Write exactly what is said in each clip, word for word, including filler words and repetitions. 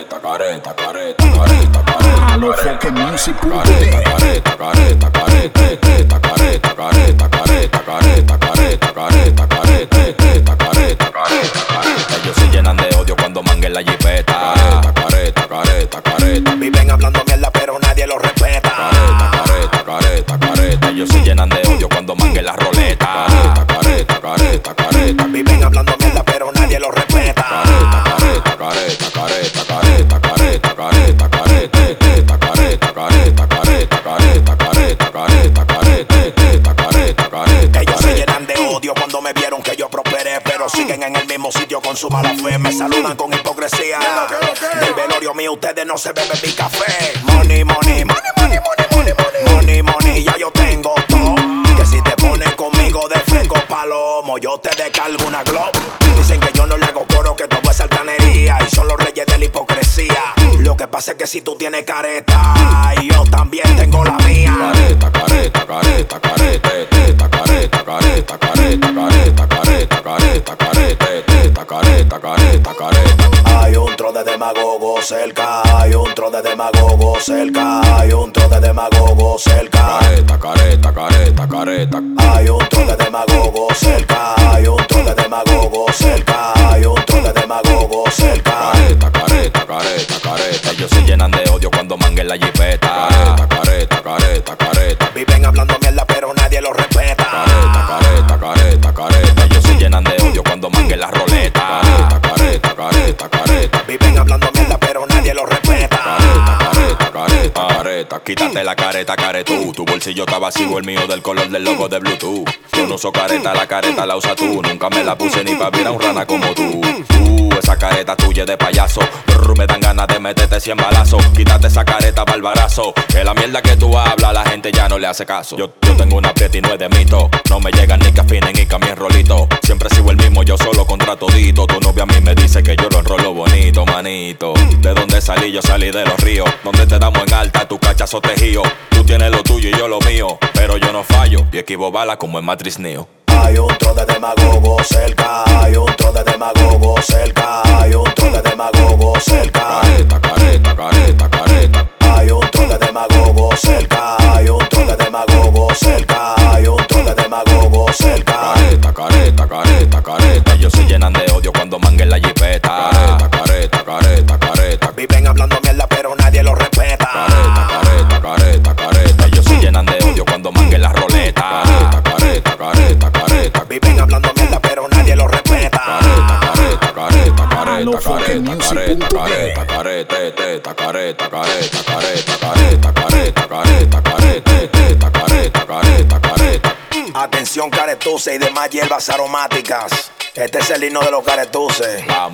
careta, careta, careta, careta, careta. Alofoque Music. Careta, careta, careta, careta, careta, careta, careta, careta, careta, careta, careta, careta, careta. Ellos se llenan de odio cuando manguen la jipeta. Careta, careta, careta, careta. Viven hablando mierda pero nadie los respeta. Careta, careta, careta, careta. Ellos se llenan de odio cuando manguen la roleta. Careta, careta, careta, careta. Viven hablando mierda pero nadie los respeta. Careta, careta, careta, careta, careta, careta, careta, careta, careta, careta, careta, careta, careta, careta, careta, careta, careta. Ellos se llenan de odio cuando me vieron que yo prosperé, pero siguen en el mismo sitio con su mala fe. Me saludan con hipocresía. Del velorio mío ustedes no se beben mi café. Money, money, money, money, money, money, money, money, money, ya yo tengo todo. Que si te pones conmigo de fresco palomo, yo te descargo una glob. Dicen que yo no le hago coro, que todo es altanería y son los reyes de la hipocresía. Lo que pasa es que si tú tienes careta, yo también tengo la mía. Careta, careta, careta, careta, careta, careta, careta, careta, careta, careta, careta, careta, careta, careta, careta. Hay un tro de demagogo cerca, hay un tro de demagogo cerca, hay un tro de demagogo cerca. Careta, careta, careta, careta. Hay un tro de demagogo cerca, hay un tro de demagogo cerca, hay un tro de demagogo cerca. Careta, careta, careta, careta. Ellos se llenan de odio cuando manguen la jipeta. Careta, careta, careta, careta. Viven hablando mierda pero nadie los respeta. Careta, careta, careta, careta. Ellos se llenan de odio cuando manguen la roleta. Careta, careta, careta, careta. Viven hablando mierda pero nadie los respeta. Careta, careta, careta, careta. Quítate la careta, caretú. Tu bolsillo está vacío, el mío del color del logo de Bluetooth. Yo no uso careta, la careta la usa tú. Nunca me la puse ni pa' ver a un rana como tú. Tú, esa careta tuya de payaso. Brr, me dan ganas de meterte cien balazos. Quítate esa careta, barbarazo. Que la mierda que tú hablas, la gente ya no le hace caso. Yo, yo tengo una prieta y no es de mito. No me llegan ni que afinen ni que a mí enrolito. Siempre sigo el mismo, yo solo contra todito. Tu novia a mí me dice que yo lo enrolo bonito, manito. ¿De dónde salí? Yo salí de los ríos. Donde te damos en alta, tu cachazo tejío. Tú tienes lo tuyo y yo lo mío. Pero yo no fallo y esquivo balas como en Matrix Neo. Hay un tro de demagogo cerca, hay un tro de demagogo cerca, hay un tro de demagogo cerca. Careta, careta, careta, careta. Hay un tro de demagogo cerca, hay un tro de demagogo cerca, hay un tro de demagogo cerca. Careta, careta, careta, careta. Ellos se llenan de odio cuando manguen la jipeta. Careta, careta, careta, careta. Viven hablando mierda pero nadie los respeta. Careta, careta, careta, careta. Ellos se llenan de odio cuando manguen la roleta. Careta, careta, careta, careta. Viven hablando mierda pero nadie los respeta. Careta, careta, careta, careta, careta, careta, careta, careta, teta, careta, careta, careta, careta, careta, careta, careta, teta, careta, careta, careta. Atención caretuces y demás hierbas aromáticas. Este es el himno de los caretuces. La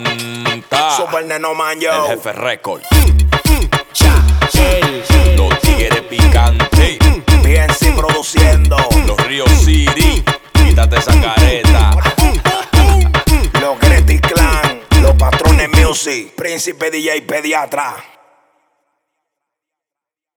manta. Super Neno Man, yo. El jefe récord. Cha, ey. Los tigres picantes. Bien sí produciendo. Los Ríos City. Quítate esa careta. Los Greti Clan. Los Patrones Music. Príncipe D J Pediatra.